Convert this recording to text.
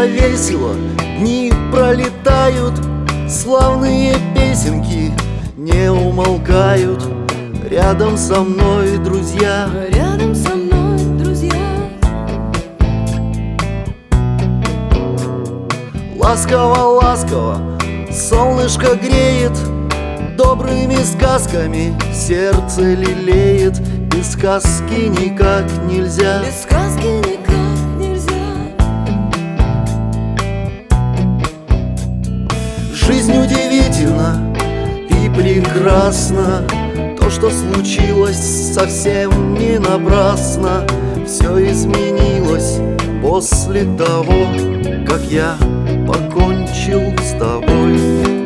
было весело, дни пролетают, славные песенки не умолкают. Рядом со мной друзья, рядом со мной друзья. Ласково, ласково солнышко греет, добрыми сказками сердце лелеет. Без сказки никак нельзя, Без сказки никак нельзя. Жизнь удивительна и прекрасна. То, что случилось, совсем не напрасно. Все изменилось после того, как я покончил с тобой.